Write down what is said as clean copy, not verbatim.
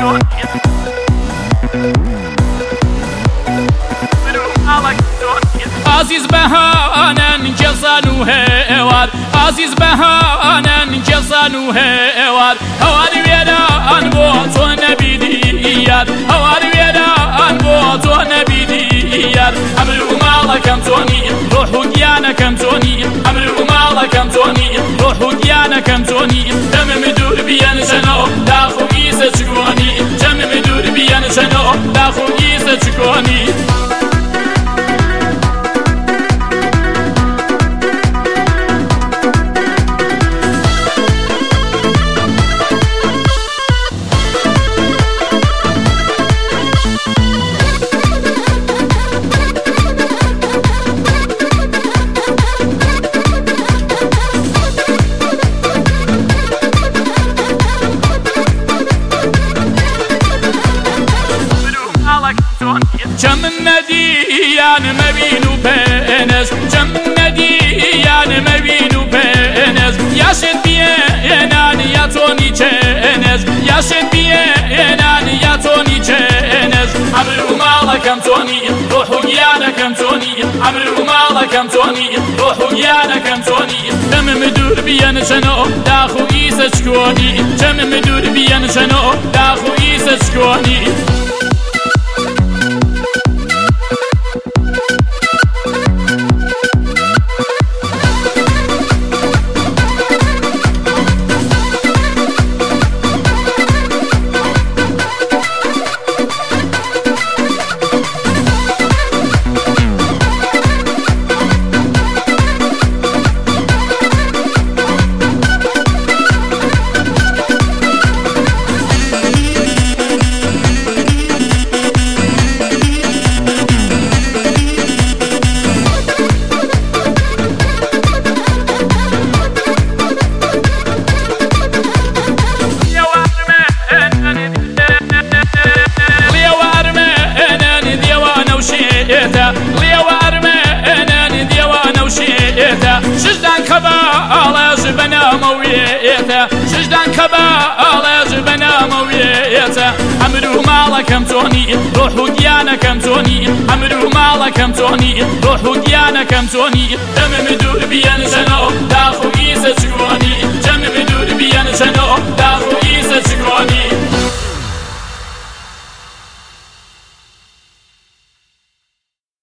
عزيز بهانا نجلسان وهوار عزيز بهانا نجلسان وهوار هواري ويدا أنبوتو نبيديار هواري ويدا أنبوتو نبيديار أمرو مالك أمتوني روحو ديانك أمتوني أمرو مالك أمتوني روحو ديانك أمتوني دم مدور بيان شنو داخو إيسا تشكوني دم مدور بيان شنو داخو إيسا تشكوني كم نديان مبينو بينز كم نديان مبينو بينز ياشد بينان يا توني تشينز ياشد بينان يا توني تشينز عمرو مالك أمتوني روحو جيانك أمتوني عمرو مالك أمتوني روحو جيانك أمتوني دم مدور بيان شنو داخو إيسا تشكوني دم مدور بيان شنو داخو إيسا تشكوني شجدان كبالج بنا مويته شجدان كبالج بنا مويته عمرو مالك أمتوني روحو ديانك أمتوني عمرو مالك أمتوني روحو ديانك أمتوني دم مدور بيان شنو داخو